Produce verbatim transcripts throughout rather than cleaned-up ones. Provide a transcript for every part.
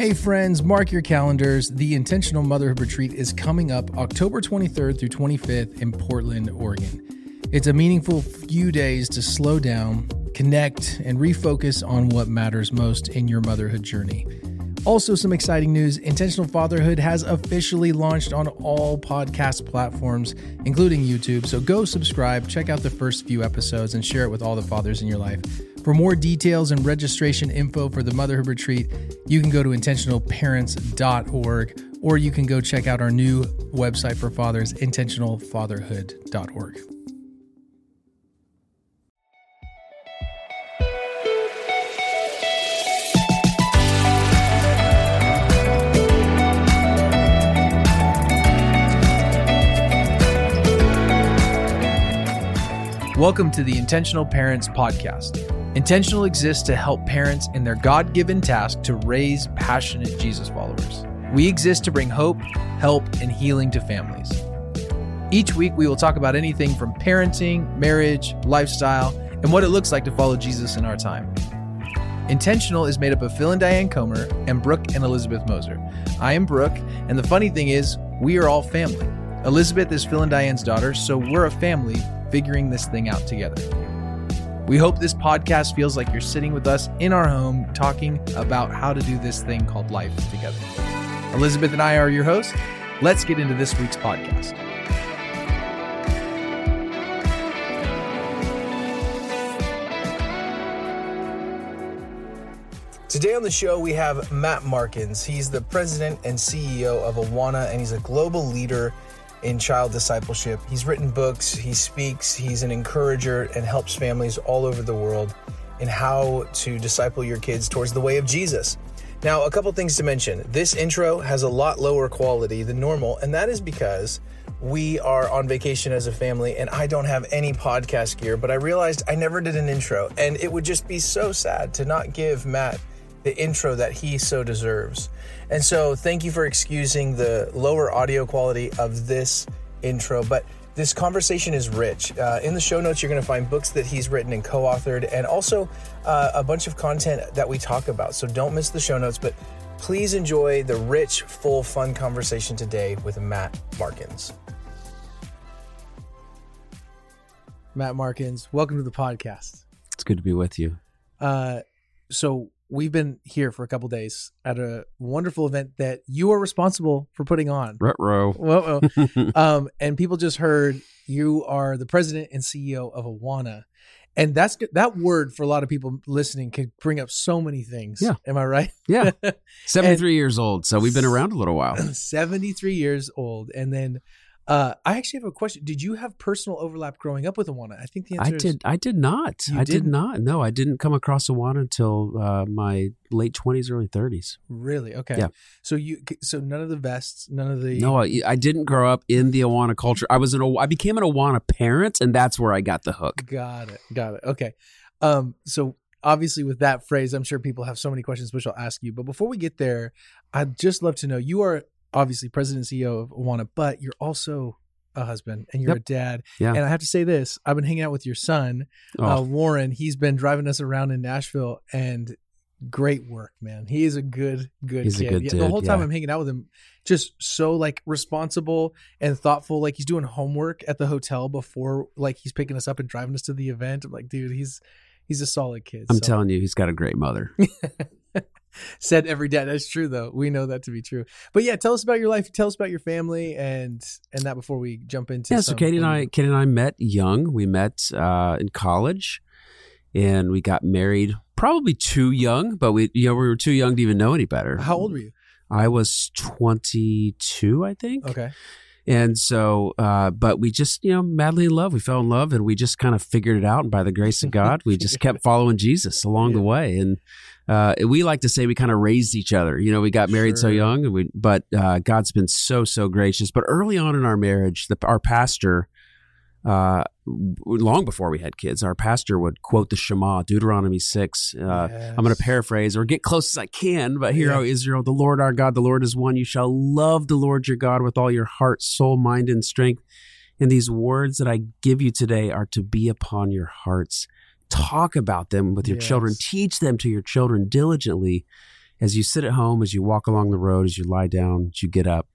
Hey friends, mark your calendars. The Intentional Motherhood Retreat is coming up October twenty-third through twenty-fifth in Portland, Oregon. It's a meaningful few days to slow down, connect, and refocus on what matters most in your motherhood journey. Also, some exciting news. Intentional Fatherhood has officially launched on all podcast platforms, including YouTube. So go subscribe, check out the first few episodes, and share it with all the fathers in your life. For more details and registration info for the Motherhood Retreat, you can go to intentional parents dot org, or you can go check out our new website for fathers, intentional fatherhood dot org. Welcome to the Intentional Parents Podcast. Intentional exists to help parents in their God-given task to raise passionate Jesus followers. We exist to bring hope, help, and healing to families. Each week, we will talk about anything from parenting, marriage, lifestyle, and what it looks like to follow Jesus in our time. Intentional is made up of Phil and Diane Comer and Brooke and Elizabeth Moser. I am Brooke, and the funny thing is, we are all family. Elizabeth is Phil and Diane's daughter, so we're a family figuring this thing out together. We hope this podcast feels like you're sitting with us in our home talking about how to do this thing called life together. Elizabeth and I are your hosts. Let's get into this week's podcast. Today on the show, we have Matt Markins. He's the president and C E O of Awana, and he's a global leader in child discipleship. He's written books, he speaks, he's an encourager, and helps families all over the world in how to disciple your kids towards the way of Jesus. Now, a couple things to mention. This intro has a lot lower quality than normal, and that is because we are on vacation as a family, and I don't have any podcast gear, but I realized I never did an intro, and it would just be so sad to not give Matt the intro that he so deserves. And so thank you for excusing the lower audio quality of this intro, but this conversation is rich. Uh, in the show notes, you're going to find books that he's written and co-authored, and also uh, a bunch of content that we talk about. So don't miss the show notes, but please enjoy the rich, full, fun conversation today with Matt Markins. Matt Markins, welcome to the podcast. It's good to be with you. Uh, so we've been here for a couple days at a wonderful event that you are responsible for putting on. Ruh-roh. Whoa, um, and people just heard you are the president and C E O of Awana. And that's that word for a lot of people listening can bring up so many things. Yeah. Am I right? Yeah. seventy-three years old. So we've been around a little while. seventy-three years old. And then Uh, I actually have a question. Did you have personal overlap growing up with Awana? I think the answer I is... did. I did not. You I didn't? did not. No, I didn't come across Awana until uh, my late twenties, early thirties. Really? Okay. Yeah. So you, so none of the vests, none of the... No, I, I didn't grow up in the Awana culture. I was an. I became an Awana parent, and that's where I got the hook. Got it. Got it. Okay. Um. So obviously, with that phrase, I'm sure people have so many questions, which I'll ask you. But before we get there, I'd just love to know, you are obviously president and C E O of Awana, but you're also a husband and you're Yep. a dad. Yeah. And I have to say this, I've been hanging out with your son, Oh. uh, Warren. He's been driving us around in Nashville, and great work, man. He is a good, good He's a kid. good Yeah, dude, the whole time yeah. I'm hanging out with him, just so like responsible and thoughtful. Like he's doing homework at the hotel before like he's picking us up and driving us to the event. I'm like, dude, he's, he's a solid kid. I'm So- telling you, he's got a great mother. Said every dad. That's true, though. We know that to be true. But yeah, tell us about your life. Tell us about your family, and and that before we jump into Yeah. So some- Katie and I, Katie and I met young. We met uh, in college, and we got married probably too young. But we, you know, we were too young to even know any better. How old were you? I was twenty-two, I think. Okay. And so, uh, but we just, you know, madly in love. We fell in love, and we just kind of figured it out. And by the grace of God, we just kept following Jesus along Yeah. the way. And uh, we like to say we kind of raised each other. You know, we got married so Sure. young, and we, but uh, God's been so, so gracious. But early on in our marriage, the, our pastor, uh, long before we had kids, our pastor would quote the Shema, Deuteronomy six. Uh, Yes. I'm going to paraphrase or get close as I can, but hear, Yeah. O Israel, the Lord our God, the Lord is one. You shall love the Lord your God with all your heart, soul, mind, and strength. And these words that I give you today are to be upon your hearts. Talk about them with your Yes. children. Teach them to your children diligently. as you sit at home, as you walk along the road, as you lie down, as you get up.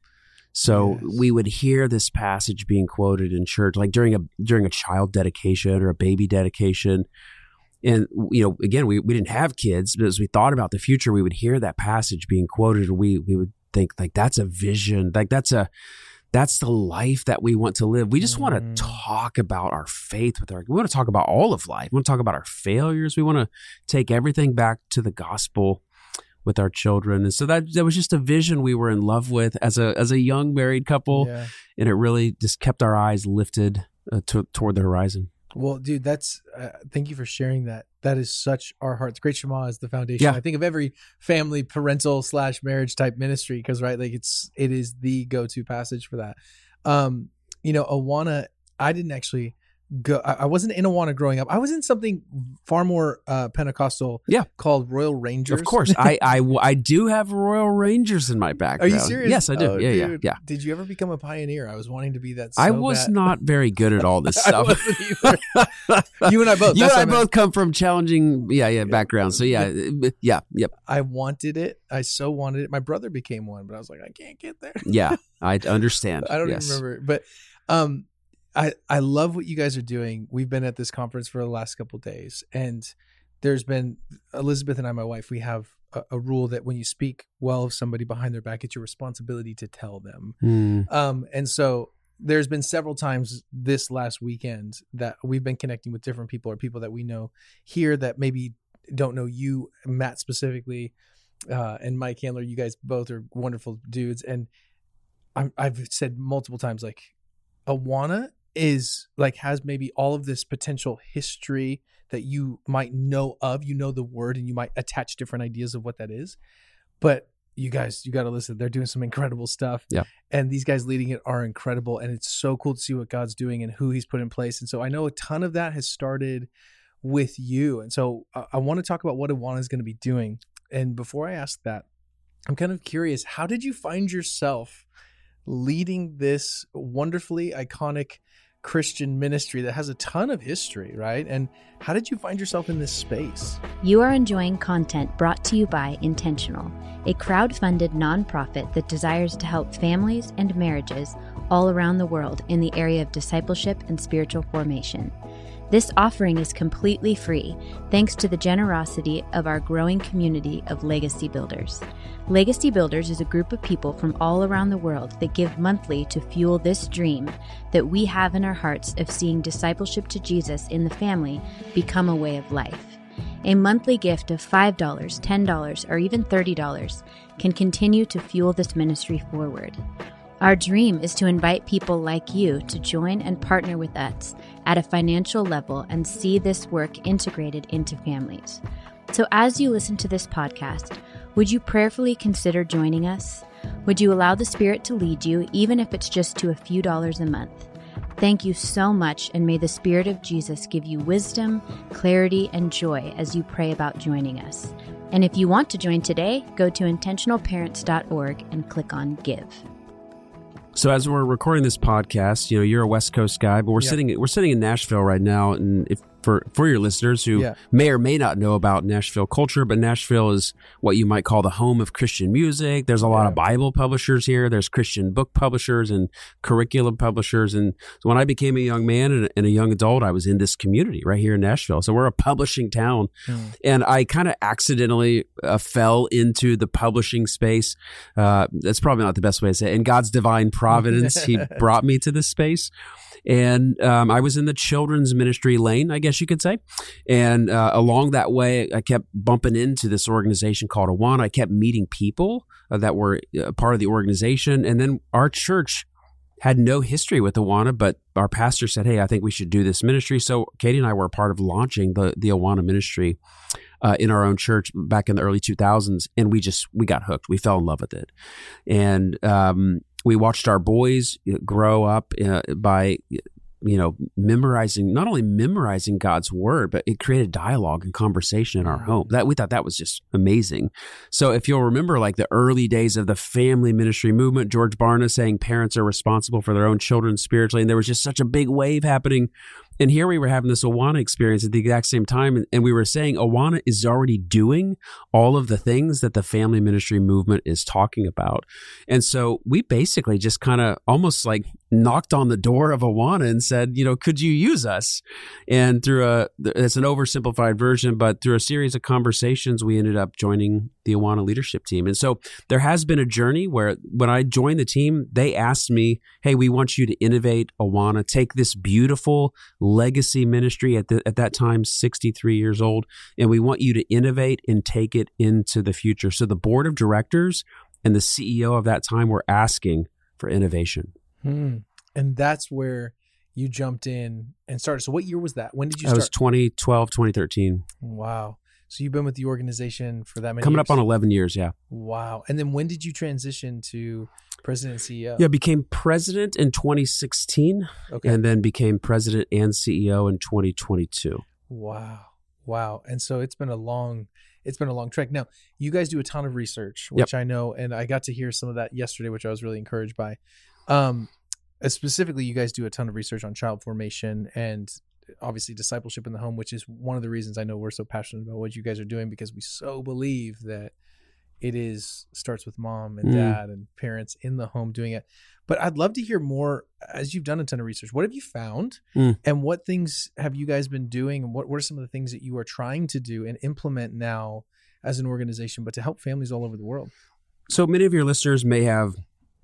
So yes. we would hear this passage being quoted in church, like during a during a child dedication or a baby dedication. And, you know, again, we, we didn't have kids, but as we thought about the future, we would hear that passage being quoted, and we we would think, like, that's a vision, like that's a that's the life that we want to live. We just mm. want to talk about our faith with our, we want to talk about all of life. We want to talk about our failures. We want to take everything back to the gospel with our children. And so that that was just a vision we were in love with as a as a young married couple. Yeah. And it really just kept our eyes lifted uh, to, toward the horizon. Well, dude, that's, uh, thank you for sharing that. That is such our hearts. Great Shema is the foundation. Yeah. I think of every family, parental slash marriage type ministry, because, right, like it's, it is the go-to passage for that. Um, you know, Awana, I didn't actually go, I, I wasn't in Awana growing up. I was in something far more uh, Pentecostal yeah. called Royal Rangers. Of course. I, I, I do have Royal Rangers in my background. Are you serious? Yes, I do. Oh, yeah, dude. yeah, yeah. Did you ever become a pioneer? I was wanting to be that so I was bad. not very good at all this stuff. I wasn't either. You and I both. You That's and I what both come from challenging, yeah, yeah, backgrounds. So yeah, yeah, yep. I wanted it. I so wanted it. My brother became one, but I was like, I can't get there. Yeah, I understand. I don't yes. even remember. But um, I, I love what you guys are doing. We've been at this conference for the last couple of days, and there's been, Elizabeth and I, my wife, we have a, a rule that when you speak well of somebody behind their back, it's your responsibility to tell them. Mm. Um, and so there's been several times this last weekend that we've been connecting with different people or people that we know here that maybe don't know you, Matt specifically, uh, and Mike Handler. You guys both are wonderful dudes. And I'm, I've said multiple times, like, Awana is like, has maybe all of this potential history that you might know of, you know the word, and you might attach different ideas of what that is. But you guys, you got to listen. They're doing some incredible stuff. Yeah. And these guys leading it are incredible. And it's so cool to see what God's doing and who he's put in place. And so I know a ton of that has started with you. And so I, I want to talk about what Awana is going to be doing. And before I ask that, I'm kind of curious, how did you find yourself leading this wonderfully iconic Christian ministry that has a ton of history, right? And how did you find yourself in this space? You are enjoying content brought to you by Intentional, a crowd-funded nonprofit that desires to help families and marriages all around the world in the area of discipleship and spiritual formation. This offering is completely free, thanks to the generosity of our growing community of Legacy Builders. Legacy Builders is a group of people from all around the world that give monthly to fuel this dream that we have in our hearts of seeing discipleship to Jesus in the family become a way of life. A monthly gift of five dollars, ten dollars, or even thirty dollars can continue to fuel this ministry forward. Our dream is to invite people like you to join and partner with us at a financial level and see this work integrated into families. So as you listen to this podcast, would you prayerfully consider joining us? Would you allow the Spirit to lead you, even if it's just to a few dollars a month? Thank you so much, and may the Spirit of Jesus give you wisdom, clarity, and joy as you pray about joining us. And if you want to join today, go to intentional parents dot org and click on Give. So as we're recording this podcast, you know, you're a West Coast guy, but we're yeah. sitting we're sitting in Nashville right now, and if for for your listeners who yeah. may or may not know about Nashville culture, but Nashville is what you might call the home of Christian music. There's a lot yeah. of Bible publishers here. There's Christian book publishers and curriculum publishers. And so when I became a young man and, and a young adult, I was in this community right here in Nashville. So we're a publishing town, mm. and I kind of accidentally uh, fell into the publishing space. Uh, that's probably not the best way to say it. In God's divine providence, He brought me to this space. And um, I was in the children's ministry lane, I guess you could say. And uh, along that way, I kept bumping into this organization called Awana. I kept meeting people uh, that were uh, part of the organization. And then our church had no history with Awana, but our pastor said, hey, I think we should do this ministry. So Katie and I were a part of launching the, the Awana ministry uh, in our own church back in the early two thousands. And we just, we got hooked. We fell in love with it. And um we watched our boys grow up uh, by, you know, memorizing, not only memorizing God's word, but it created dialogue and conversation in our home. That we thought that was just amazing. So if you'll remember, like the early days of the family ministry movement, George Barna saying parents are responsible for their own children spiritually, and there was just such a big wave happening And here we were having this Awana experience at the exact same time. And, and we were saying Awana is already doing all of the things that the family ministry movement is talking about. And so we basically just kind of almost like knocked on the door of Awana and said, you know, could you use us? And through a, it's an oversimplified version, but through a series of conversations, we ended up joining the Awana leadership team. And so there has been a journey where when I joined the team, they asked me, hey, we want you to innovate Awana, take this beautiful legacy ministry at the, at that time, sixty-three years old, and we want you to innovate and take it into the future. So the board of directors and the C E O of that time were asking for innovation. Hmm. And that's where you jumped in and started. So what year was that? When did you That start? was twenty twelve, twenty thirteen. Wow. So you've been with the organization for that many Coming years? up on eleven years, yeah. Wow. And then when did you transition to president and C E O? Yeah, became president in twenty sixteen, Okay. and then became president and C E O in twenty twenty-two. Wow. Wow. And so it's been a long, it's been a long trek. Now, you guys do a ton of research, which I know, and I got to hear some of that yesterday, which I was really encouraged by. Um, specifically, you guys do a ton of research on child formation and obviously discipleship in the home, which is one of the reasons I know we're so passionate about what you guys are doing, because we so believe that it is starts with mom and Mm. dad and parents in the home doing it. But I'd love to hear more, as you've done a ton of research. What have you found Mm. and what things have you guys been doing? And what, what are some of the things that you are trying to do and implement now as an organization, but to help families all over the world? So many of your listeners may have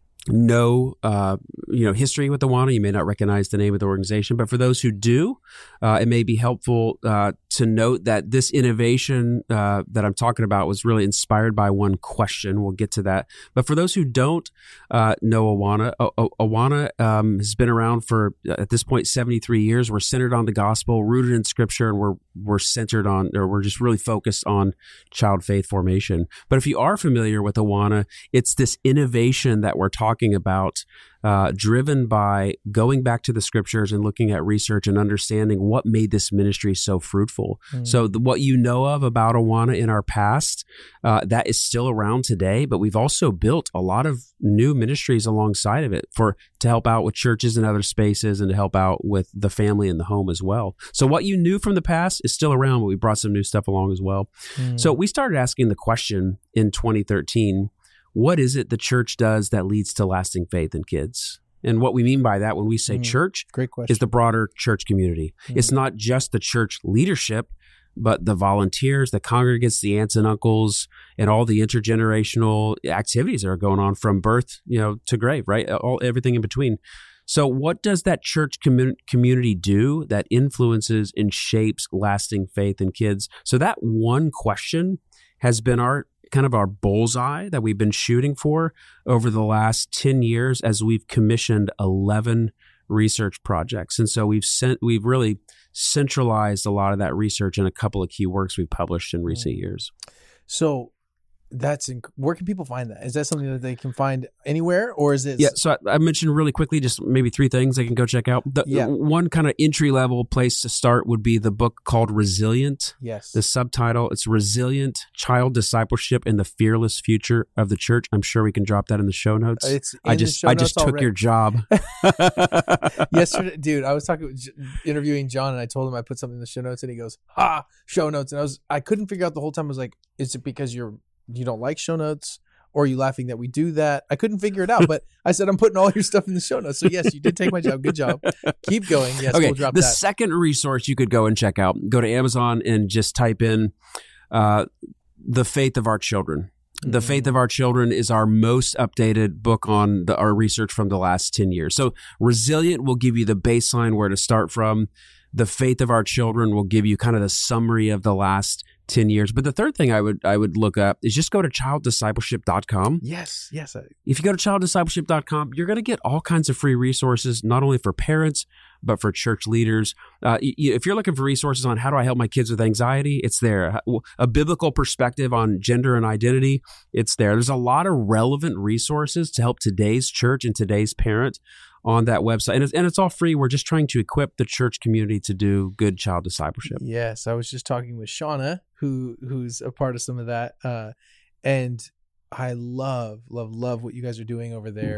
no, uh, you know, history with Awana. You may not recognize the name of the organization, but for those who do, uh, it may be helpful uh, to note that this innovation uh, that I'm talking about was really inspired by one question. We'll get to that. But for those who don't uh, know Awana, A- A- Awana um, has been around for, at this point, seventy-three years. We're centered on the gospel, rooted in Scripture, and we're we're centered on, or we're just really focused on child faith formation. But if you are familiar with Awana, it's this innovation that we're talking about, uh, driven by going back to the Scriptures and looking at research and understanding what made this ministry so fruitful. Mm. So the, what you know of about Awana in our past, uh, that is still around today, but we've also built a lot of new ministries alongside of it for to help out with churches and other spaces and to help out with the family and the home as well. So what you knew from the past is still around, but we brought some new stuff along as well. Mm. So we started asking the question in twenty thirteen, what is it the church does that leads to lasting faith in kids? And what we mean by that when we say mm, church great question. is the broader church community. Mm. It's not just the church leadership, but the volunteers, the congregants, the aunts and uncles, and all the intergenerational activities that are going on from birth, you know, to grave, right? All everything in between. So what does that church commun- community do that influences and shapes lasting faith in kids? So that one question has been our kind of our bullseye that we've been shooting for over the last ten years as we've commissioned eleven research projects. And so we've sent, we've really centralized a lot of that research in a couple of key works we've published in recent years. So that's, inc- where can people find that? Is that something that they can find anywhere, or is it? Yeah. So I, I mentioned really quickly, just maybe three things they can go check out. The, yeah. One kind of entry level place to start would be the book called Resilient. Yes. The subtitle, it's Resilient: Child Discipleship and the Fearless Future of the Church. I'm sure we can drop that in the show notes. It's in I just, the show I just notes took already. your job. Yesterday, dude, I was talking, interviewing John, and I told him I put something in the show notes, and he goes, "Ha, show notes." And I was, I couldn't figure out the whole time. I was like, "Is it because you're you don't like show notes, or are you laughing that we do that?" I couldn't figure it out, but I said, I'm putting all your stuff in the show notes. So yes, you did take my job. Good job. Keep going. Yes, okay, we'll drop the that. second resource you could go and check out, go to Amazon and just type in uh, The Faith of Our Children. The Mm-hmm. Faith of Our Children is our most updated book on the, our research from the last ten years. So Resilient will give you the baseline where to start from. The Faith of Our Children will give you kind of the summary of the last ten years. But the third thing I would I would look up is just go to child discipleship dot com. Yes, yes. I, If you go to child discipleship dot com, you're going to get all kinds of free resources, not only for parents, but for church leaders. Uh, you, if you're looking for resources on how do I help my kids with anxiety, it's there. A biblical perspective on gender and identity, it's there. There's a lot of relevant resources to help today's church and today's parent on that website. And it's, and it's all free. We're just trying to equip the church community to do good child discipleship. yes, I was just talking with Shauna, who who's a part of some of that. Uh, and I love, love, love what you guys are doing over there.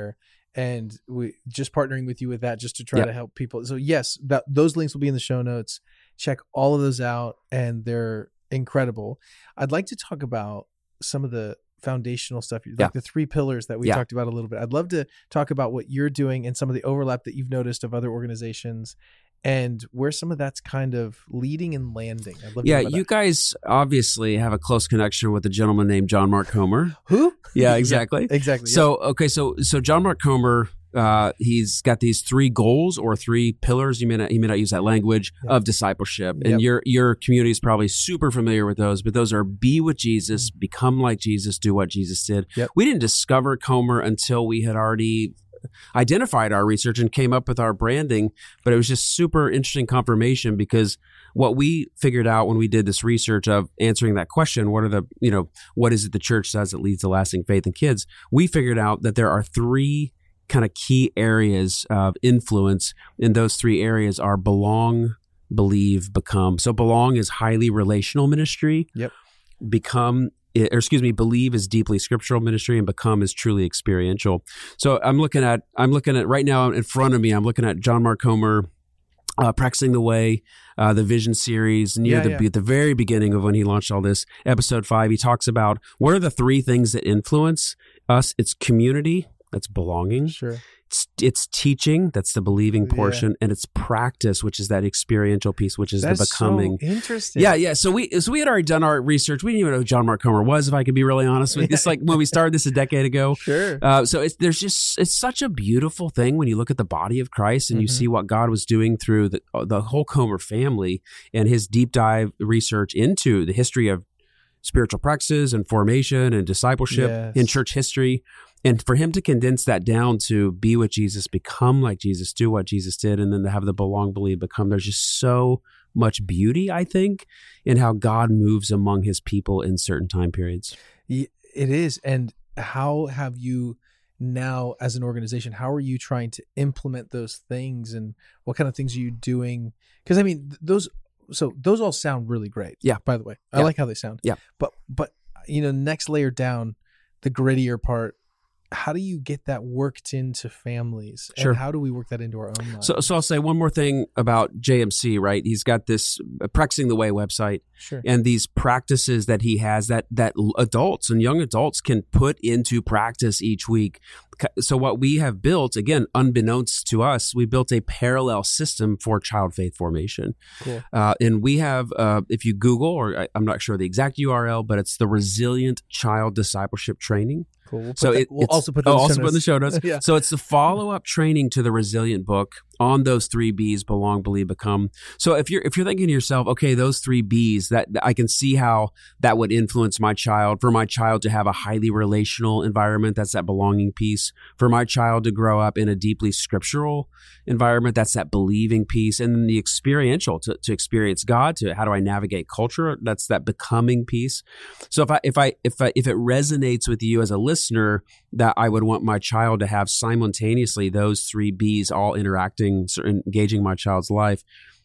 and we just partnering with you with that just to try Yep. to help people. So yes, that those links will be in the show notes. Check all of those out, and they're incredible. I'd like to talk about some of the foundational stuff, like Yeah. the three pillars that we Yeah. talked about a little bit. I'd love to talk about what you're doing and some of the overlap that you've noticed of other organizations, and where some of that's kind of leading and landing. I'd love to Yeah, know about you that. guys obviously have a close connection with a gentleman named John Mark Comer. Who? Yeah, exactly. Exactly. So, okay, so so John Mark Comer, uh, he's got these three goals or three pillars. You may not, you may not use that language Yep. of discipleship, Yep. and your your community is probably super familiar with those. But those are: be with Jesus, become like Jesus, do what Jesus did. Yep. We didn't discover Comer until we had already identified our research and came up with our branding, but it was just super interesting confirmation, because what we figured out when we did this research of answering that question, what are the, you know, what is it the church says that leads to lasting faith in kids? We figured out that there are three kind of key areas of influence, and those three areas are belong, believe, become. So belong is highly relational ministry. Yep. Become, or excuse me, believe is deeply scriptural ministry, and become is truly experiential. So I'm looking at, I'm looking at right now in front of me, I'm looking at John Mark Comer, uh, Practicing the Way, uh, the Vision series, near Yeah, the yeah. at the very beginning of when he launched all this, episode five. He talks about what are the three things that influence us. It's community, that's belonging. Sure. It's, it's teaching, that's the believing Yeah. portion, and it's practice, which is that experiential piece, which is That's the becoming. so interesting. Yeah, yeah. So we so we had already done our research. We didn't even know who John Mark Comer was, if I could be really honest with you. It's like when we started this a decade ago. Sure. Uh, so it's there's just it's such a beautiful thing when you look at the body of Christ and you Mhm. see what God was doing through the the whole Comer family and his deep dive research into the history of spiritual practices and formation and discipleship Yes. in church history. And for him to condense that down to be with Jesus, become like Jesus, do what Jesus did, and then to have the belong, believe, become, there's just so much beauty, I think, in how God moves among his people in certain time periods. Y- It is. And how have you now, as an organization, how are you trying to implement those things, and what kind of things are you doing? Because I mean, th- those, so those all sound really great. Yeah. By the way, I Yeah. like how they sound. Yeah. But, but, you know, next layer down, the grittier part, how do you get that worked into families? Sure. And how do we work that into our own lives? So, so I'll say one more thing about J M C, right? He's got this uh, Practicing the Way website, Sure. and these practices that he has that that adults and young adults can put into practice each week. So what we have built, again, unbeknownst to us, we built a parallel system for child faith formation. Cool. Uh, and we have, uh, if you Google, or I, I'm not sure the exact U R L, but it's the Resilient Child Discipleship Training. Cool. We'll, put So that- it, we'll it's- also put oh, those also show put in the notes. show notes. Yeah. So it's the follow-up training to the Resilient book on those three B's: belong, believe, become. So if you're if you're thinking to yourself, okay, those three B's, that I can see how that would influence my child. For my child to have a highly relational environment, that's that belonging piece. For my child to grow up in a deeply scriptural environment, that's that believing piece. And then the experiential, to, to experience God, to how do I navigate culture, that's that becoming piece. So if I if I if I if it resonates with you as a listener, that I would want my child to have simultaneously those three B's all interacting, engaging my child's life.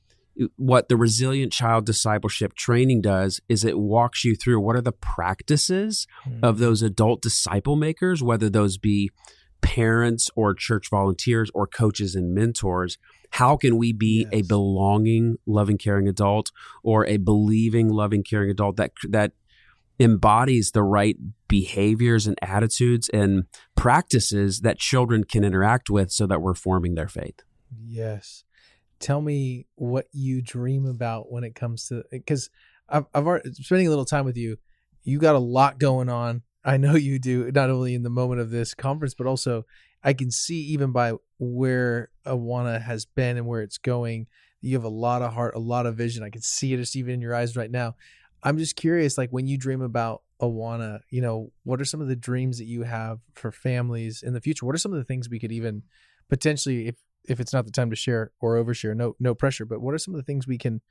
What the Resilient Child Discipleship Training does is it walks you through what are the practices Mm. of those adult disciple makers, whether those be parents or church volunteers or coaches and mentors. How can we be a Yes. belonging, loving, caring adult, or a believing, loving, caring adult that that embodies the right behaviors and attitudes and practices that children can interact with so that we're forming their faith? Yes. Tell me what you dream about when it comes to, because I've, I've already, spending a little time with you, you got a lot going on. I know you do, not only in the moment of this conference, but also I can see even by where Awana has been and where it's going, you have a lot of heart, a lot of vision. I can see it just even in your eyes right now. I'm just curious, like when you dream about Awana, you know, what are some of the dreams that you have for families in the future? What are some of the things we could even potentially, if if it's not the time to share or overshare, no no pressure, but what are some of the things we can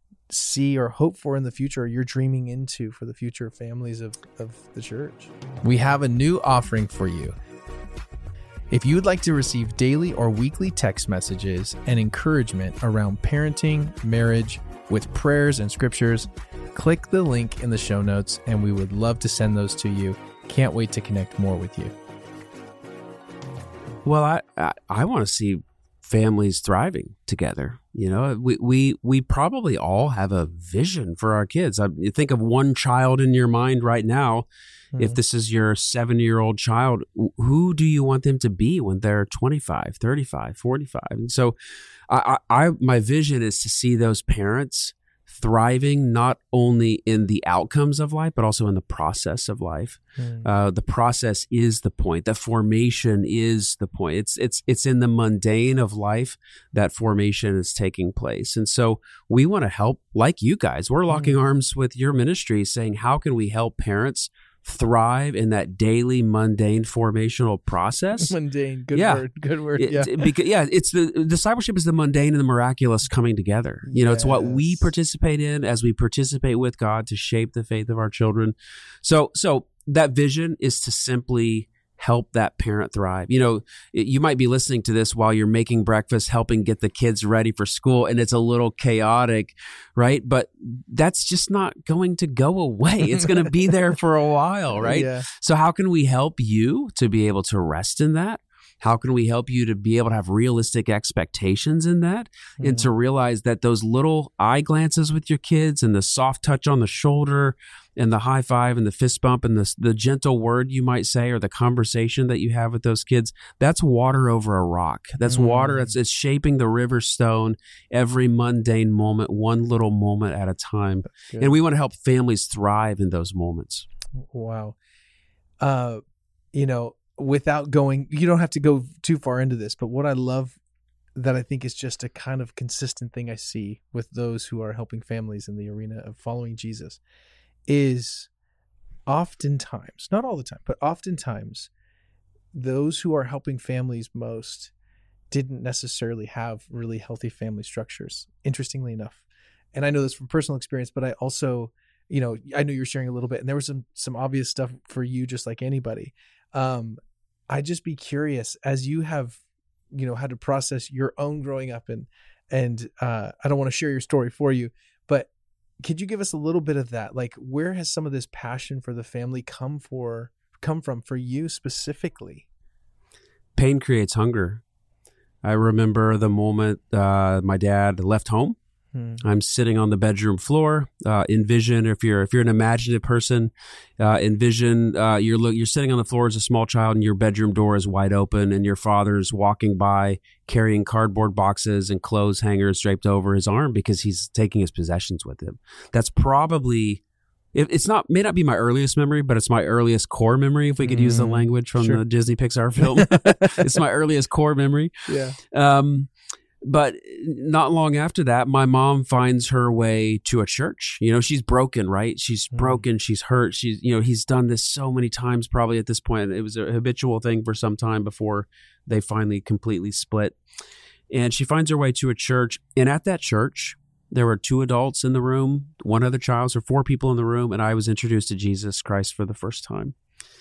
see or hope for in the future, or you're dreaming into for the future families of, of the church? We have a new offering for you. If you would like to receive daily or weekly text messages and encouragement around parenting, marriage, with prayers and scriptures, click the link in the show notes and we would love to send those to you. Can't wait to connect more with you. Well, I, I, I want to see families thriving together. You know, we, we, we probably all have a vision for our kids. I, you think of one child in your mind right now. Mm-hmm. If this is your seven-year-old child, who do you want them to be when they're twenty-five, thirty-five, forty-five? And so I, I, my vision is to see those parents thriving not only in the outcomes of life, but also in the process of life. Mm. Uh, the process is the point. The formation is the point. It's it's it's in the mundane of life that formation is taking place. And so we want to help, like you guys. We're locking mm. arms with your ministry, saying, how can we help parents thrive in that daily mundane formational process? Mundane, good yeah. word, good word. It, yeah, because, yeah, it's the discipleship is the mundane and the miraculous coming together. You know, yes. It's what we participate in as we participate with God to shape the faith of our children. So, so that vision is to simply help that parent thrive. You know, you might be listening to this while you're making breakfast, helping get the kids ready for school, and it's a little chaotic, right? But that's just not going to go away. It's going to be there for a while, right? Yeah. So how can we help you to be able to rest in that? How can we help you to be able to have realistic expectations in that mm. and to realize that those little eye glances with your kids and the soft touch on the shoulder and the high five and the fist bump and the, the gentle word you might say or the conversation that you have with those kids, that's water over a rock. That's mm. water. It's, it's shaping the river stone every mundane moment, one little moment at a time. And we want to help families thrive in those moments. Wow. Uh, you know, without going, you don't have to go too far into this, but what I love that I think is just a kind of consistent thing I see with those who are helping families in the arena of following Jesus is oftentimes, not all the time, but oftentimes those who are helping families most didn't necessarily have really healthy family structures, interestingly enough. And I know this from personal experience, but I also, you know, I know you're sharing a little bit, and there was some some obvious stuff for you, just like anybody. Um, I'd just be curious, as you have, you know, had to process your own growing up, and and uh, I don't want to share your story for you, but could you give us a little bit of that? Like, where has some of this passion for the family come for come from for you specifically? Pain creates hunger. I remember the moment uh, my dad left home. Hmm. I'm sitting on the bedroom floor. Uh, envision, if you're if you're an imaginative person, uh, envision uh, you're lo- you're sitting on the floor as a small child, and your bedroom door is wide open, and your father's walking by carrying cardboard boxes and clothes hangers draped over his arm because he's taking his possessions with him. That's probably it, it's not may not be my earliest memory, but it's my earliest core memory. If we could mm, use the language from sure. the Disney Pixar film, it's my earliest core memory. Yeah. Um, But not long after that, my mom finds her way to a church. You know, she's broken, right? She's mm. broken. She's hurt. She's, you know, he's done this so many times probably at this point. It was a habitual thing for some time before they finally completely split. And she finds her way to a church. And at that church, there were two adults in the room, one other child, so four people in the room. And I was introduced to Jesus Christ for the first time.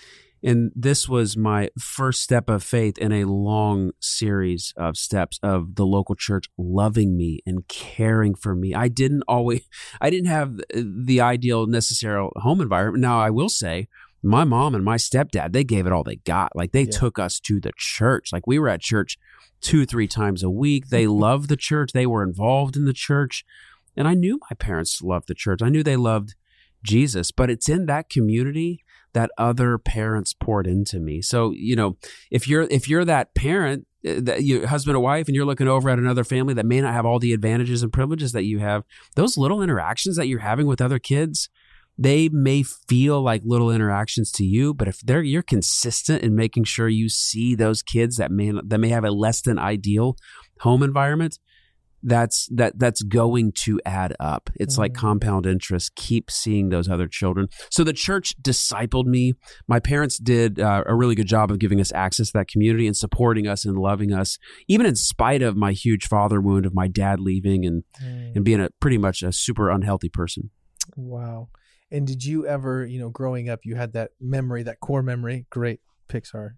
And this was my first step of faith in a long series of steps of the local church loving me and caring for me. I didn't always, I didn't have the ideal necessary home environment. Now, I will say my mom and my stepdad, they gave it all they got. Like they yeah. took us to the church. Like we were at church two, three times a week. They loved the church. They were involved in the church. And I knew my parents loved the church. I knew they loved Jesus, but it's in that community that other parents poured into me. So, you know, if you're if you're that parent, that you husband or wife, and you're looking over at another family that may not have all the advantages and privileges that you have, those little interactions that you're having with other kids, they may feel like little interactions to you, but if they're you're consistent in making sure you see those kids that may that may have a less than ideal home environment, that's that that's going to add up. It's mm. like compound interest. Keep seeing those other children. So the church discipled me. My parents did uh, a really good job of giving us access to that community and supporting us and loving us, even in spite of my huge father wound of my dad leaving and mm. and being a pretty much a super unhealthy person. Wow. And did you ever, you know, growing up, you had that memory, that core memory? Great Pixar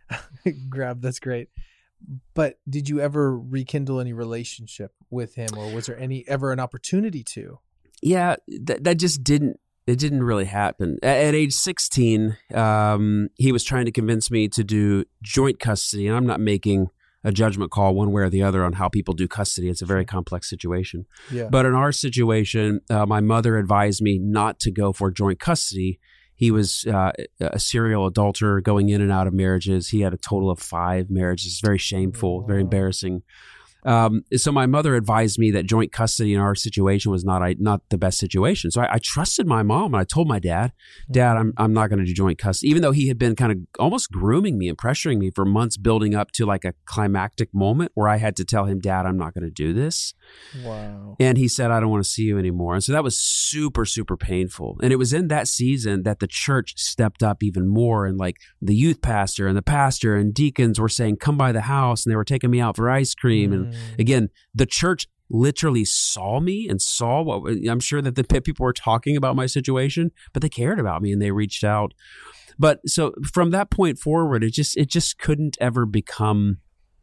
grab. That's great. But did you ever rekindle any relationship with him, or was there any ever an opportunity to? Yeah, that that just didn't it didn't really happen. At, at age sixteen, um, he was trying to convince me to do joint custody, and I'm not making a judgment call one way or the other on how people do custody. It's a very complex situation. Yeah. But in our situation, uh, my mother advised me not to go for joint custody. He was uh, a serial adulterer going in and out of marriages. He had a total of five marriages. Very shameful, Wow. very embarrassing. Um, so my mother advised me that joint custody in our situation was not I, not the best situation. So I, I trusted my mom, and I told my dad, Dad, I'm I'm not going to do joint custody, even though he had been kind of almost grooming me and pressuring me for months, building up to like a climactic moment where I had to tell him, Dad, I'm not going to do this. Wow. And he said, I don't want to see you anymore. And so that was super, super painful. And it was in that season that the church stepped up even more. And like the youth pastor and the pastor and deacons were saying, come by the house. And they were taking me out for ice cream. Mm. And again, the church literally saw me and saw what I'm sure that the people were talking about my situation, but they cared about me and they reached out. But so from that point forward, it just, it just couldn't ever become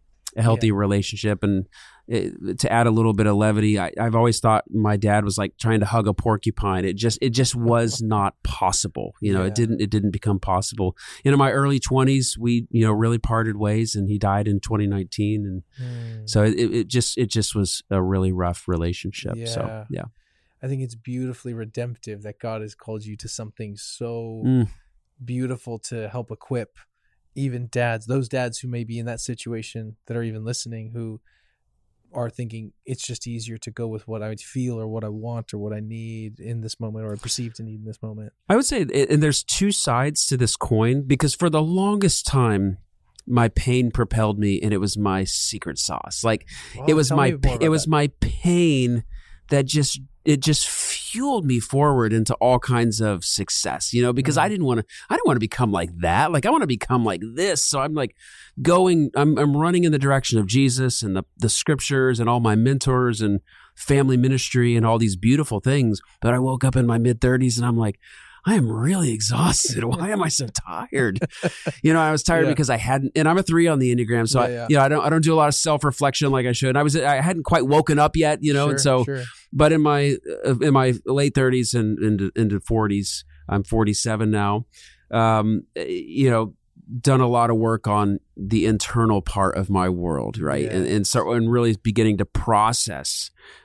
a healthy yeah. relationship. And it, to add a little bit of levity, I, I've always thought my dad was like trying to hug a porcupine. It just, it just was not possible. You know, yeah. it didn't, it didn't become possible. And in my early twenties, we, you know, really parted ways, and he died in twenty nineteen. And mm. so it, it just, it just was a really rough relationship. Yeah. So, yeah. I think it's beautifully redemptive that God has called you to something so Mm. beautiful to help equip even dads, those dads who may be in that situation that are even listening, who are thinking it's just easier to go with what I feel or what I want or what I need in this moment or I perceive to need in this moment. I would say, and there's two sides to this coin, because for the longest time, my pain propelled me, and it was my secret sauce. Like Well, it was tell my, me more about it was that. my pain that just, it just fueled me forward into all kinds of success, you know, because Mm-hmm. I didn't want to, I didn't want to become like that. Like I want to become like this. So I'm like going, I'm, I'm running in the direction of Jesus and the, the scriptures and all my mentors and family ministry and all these beautiful things. But I woke up in my mid thirties and I'm like, I am really exhausted. Why am I so tired? You know, I was tired Yeah. because I hadn't, and I'm a three on the Enneagram. So Yeah, I, yeah. you know, I don't, I don't do a lot of self-reflection like I should. I was, I hadn't quite woken up yet, you know, Sure, and so, sure. but in my, uh, in my late thirties and into, into forties, I'm forty-seven now, um, you know, done a lot of work on the internal part of my world. Right. Yeah. And, and so, and really beginning to process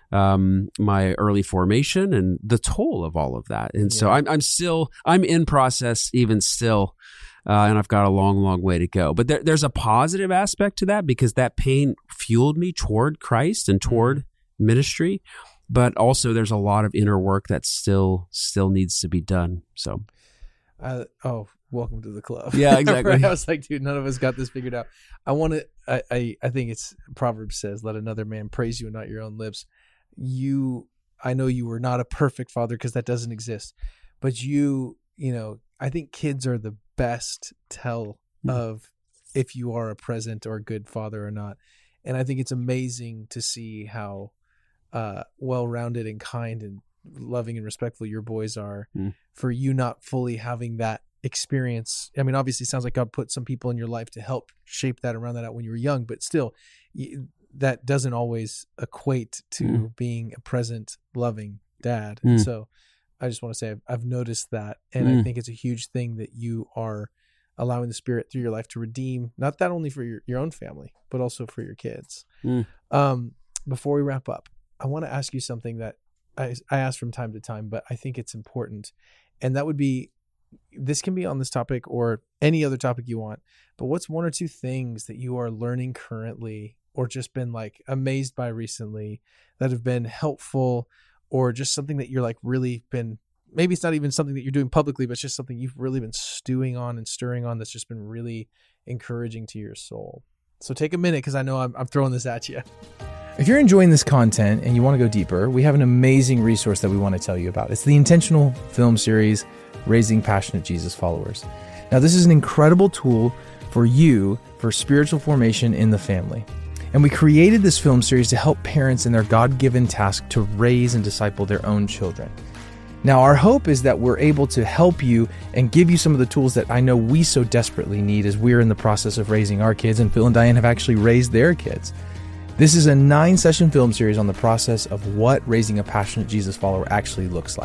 um, my early formation and the toll of all of that. And so Yeah. I'm, I'm still, I'm in process even still. Uh, and I've got a long, long way to go. But there, there's a positive aspect to that, because that pain fueled me toward Christ and toward ministry. But also there's a lot of inner work that still, still needs to be done. So. Uh, oh, welcome to the club. Yeah, exactly. I was like, dude, none of us got this figured out. I want to, I, I, I think it's Proverbs says, let another man praise you and not your own lips. You, I know you were not a perfect father, because that doesn't exist, but you, you know, I think kids are the best tell Mm. of if you are a present or a good father or not. And I think it's amazing to see how uh, well-rounded and kind and loving and respectful your boys are Mm. for you not fully having that experience. I mean, obviously it sounds like God put some people in your life to help shape that around that out when you were young, but still you, that doesn't always equate to Mm. being a present, loving dad. Mm. And so I just want to say I've, I've noticed that. And I Mm. think it's a huge thing that you are allowing the Spirit through your life to redeem, not that only for your, your own family, but also for your kids. Mm. Um, before we wrap up, I want to ask you something that I, I ask from time to time, but I think it's important. And that would be, this can be on this topic or any other topic you want, but what's one or two things that you are learning currently or just been like amazed by recently that have been helpful, or just something that you're like really been, maybe it's not even something that you're doing publicly, but it's just something you've really been stewing on and stirring on that's just been really encouraging to your soul. So take a minute, because I know I'm, I'm throwing this at you. If you're enjoying this content and you want to go deeper, we have an amazing resource that we want to tell you about. It's the Intentional film series, Raising Passionate Jesus Followers. Now, this is an incredible tool for you for spiritual formation in the family. And we created this film series to help parents in their God-given task to raise and disciple their own children. Now, our hope is that we're able to help you and give you some of the tools that I know we so desperately need as we're in the process of raising our kids, and Phil and Diane have actually raised their kids. This is a nine-session film series on the process of what raising a passionate Jesus follower actually looks like.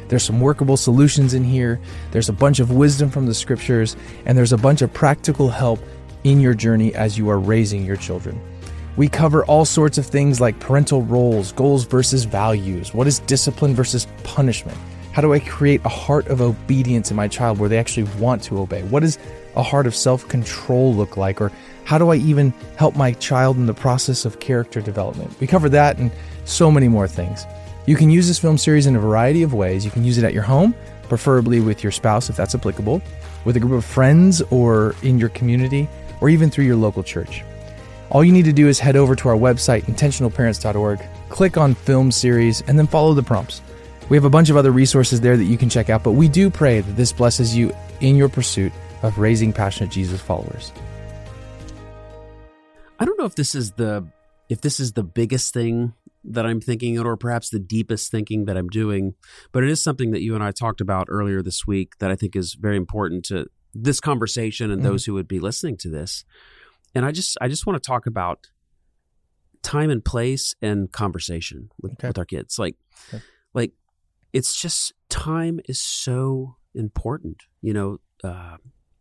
There's some workable solutions in here. There's a bunch of wisdom from the scriptures, and there's a bunch of practical help in your journey as you are raising your children. We cover all sorts of things like parental roles, goals versus values. What is discipline versus punishment? How do I create a heart of obedience in my child where they actually want to obey? What does a heart of self-control look like? Or how do I even help my child in the process of character development? We cover that and so many more things. You can use this film series in a variety of ways. You can use it at your home, preferably with your spouse if that's applicable, with a group of friends or in your community, or even through your local church. All you need to do is head over to our website, intentional parents dot org, click on film series, and then follow the prompts. We have a bunch of other resources there that you can check out, but we do pray that this blesses you in your pursuit of raising passionate Jesus followers. I don't know if this is the if this is the biggest thing that I'm thinking, or perhaps the deepest thinking that I'm doing, but it is something that you and I talked about earlier this week that I think is very important to this conversation and mm-hmm. those who would be listening to this. And I just I just want to talk about time and place and conversation with, okay. with our kids. Like, okay. like it's just time is so important. You know, uh,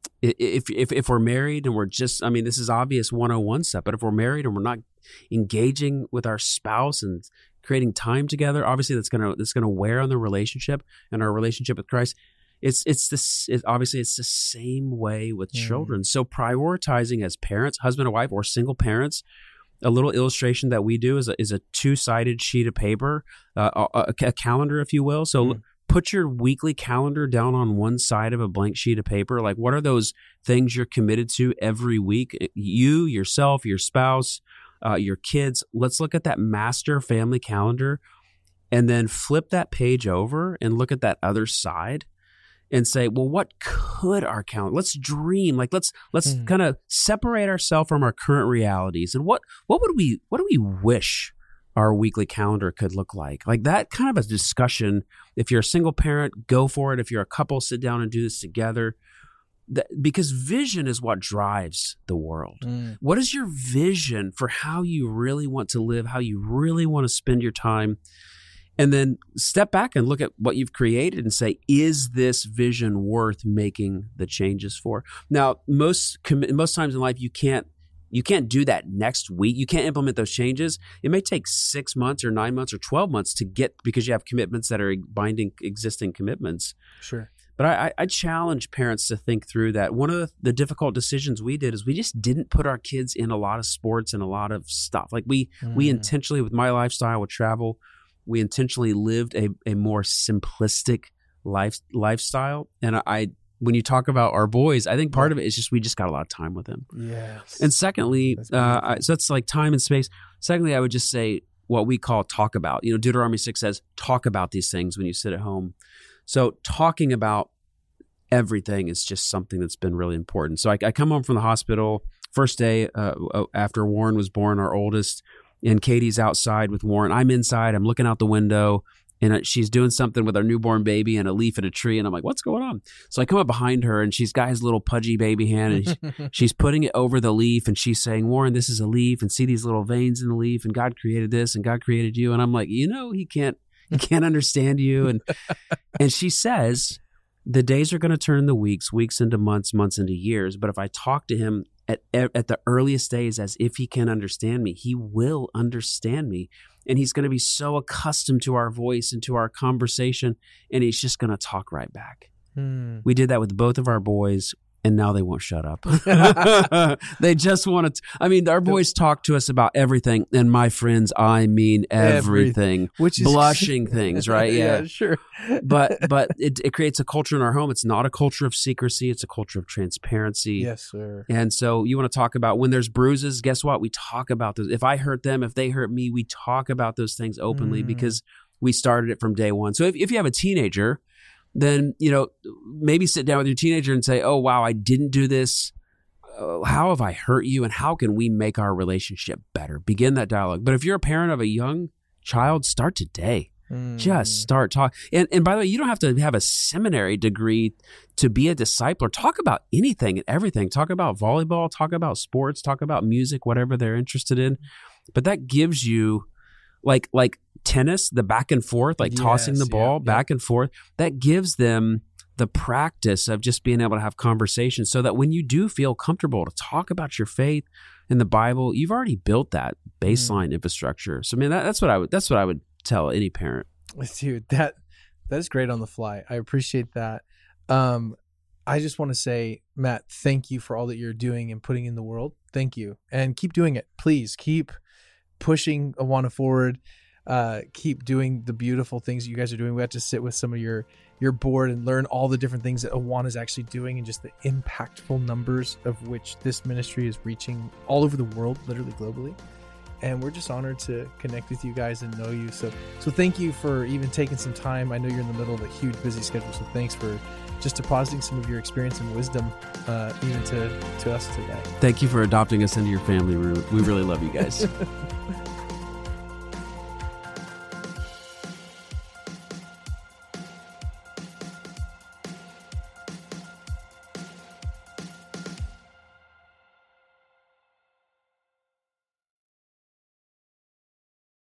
if if if we're married and we're just, I mean, this is obvious one oh one stuff. But if we're married and we're not engaging with our spouse and creating time together, obviously that's gonna that's gonna wear on the relationship and our relationship with Christ. It's it's this it, obviously it's the same way with mm. children. So prioritizing as parents, husband and wife, or single parents, a little illustration that we do is a, is a two-sided sheet of paper, uh, a, a calendar, if you will. So mm. put your weekly calendar down on one side of a blank sheet of paper. Like, what are those things you're committed to every week? You, yourself, your spouse, uh, your kids. Let's look at that master family calendar, and then flip that page over and look at that other side. And say, well, what could our calendar? Let's dream. Like let's let's mm. kind of separate ourselves from our current realities. And what what would we what do we wish our weekly calendar could look like? Like that kind of a discussion. If you're a single parent, go for it. If you're a couple, sit down and do this together. That, because vision is what drives the world. Mm. What is your vision for how you really want to live? How you really want to spend your time? And then step back and look at what you've created and say, is this vision worth making the changes for? Now, most most times in life, you can't you can't do that next week. You can't implement those changes. It may take six months or nine months or twelve months to get, because you have commitments that are binding existing commitments. Sure. But I, I challenge parents to think through that. One of the, the difficult decisions we did is we just didn't put our kids in a lot of sports and a lot of stuff. Like we mm. we intentionally, with my lifestyle, with travel, we intentionally lived a, a more simplistic life lifestyle. And I, when you talk about our boys, I think part of it is just we just got a lot of time with them. Yes. And secondly, uh, I, so that's like time and space. Secondly, I would just say what we call talk about. You know, Deuteronomy six says, talk about these things when you sit at home. So talking about everything is just something that's been really important. So I, I come home from the hospital, first day uh, after Warren was born, our oldest, and Katie's outside with Warren. I'm inside. I'm looking out the window, and she's doing something with our newborn baby and a leaf in a tree. And I'm like, what's going on? So I come up behind her, and she's got his little pudgy baby hand, and she, she's putting it over the leaf, and she's saying, Warren, this is a leaf, and see these little veins in the leaf, and God created this, and God created you. And I'm like, you know, he can't, he can't understand you. And and she says, the days are going to turn the weeks, weeks into months, months into years. But if I talk to him At, at the earliest days as if he can understand me, he will understand me. And he's going to be so accustomed to our voice and to our conversation, and he's just going to talk right back. Hmm. We did that with both of our boys, and now they won't shut up. They just want to, I mean, our boys talk to us about everything. And my friends, I mean everything. everything which is blushing things, right? Yeah, yeah sure. but but it, it creates a culture in our home. It's not a culture of secrecy. It's a culture of transparency. Yes, sir. And so you want to talk about when there's bruises, guess what? We talk about those. If I hurt them, if they hurt me, we talk about those things openly mm. because we started it from day one. So if, if you have a teenager, then, you know, maybe sit down with your teenager and say, oh, wow, I didn't do this. Uh, how have I hurt you? And how can we make our relationship better? Begin that dialogue. But if you're a parent of a young child, start today. Mm. Just start talking. And, and by the way, you don't have to have a seminary degree to be a discipler. Talk about anything and everything. Talk about volleyball, talk about sports, talk about music, whatever they're interested in. But that gives you like like tennis, the back and forth, like Yes, tossing the ball yeah, back yeah. and forth, that gives them the practice of just being able to have conversations so that when you do feel comfortable to talk about your faith in the Bible, you've already built that baseline mm. infrastructure. So, I mean, that, that's what I would, that's what I would tell any parent. Dude, that, that is great on the fly. I appreciate that. Um, I just want to say, Matt, thank you for all that you're doing and putting in the world. Thank you. And keep doing it. Please keep pushing Awana forward. Uh, keep doing the beautiful things you guys are doing. We got to sit with some of your your board and learn all the different things that Awana is actually doing and just the impactful numbers of which this ministry is reaching all over the world, literally globally. And we're just honored to connect with you guys and know you. So, so thank you for even taking some time. I know you're in the middle of a huge busy schedule, so thanks for just depositing some of your experience and wisdom uh, even to, to us today. Thank you for adopting us into your family. We really love you guys.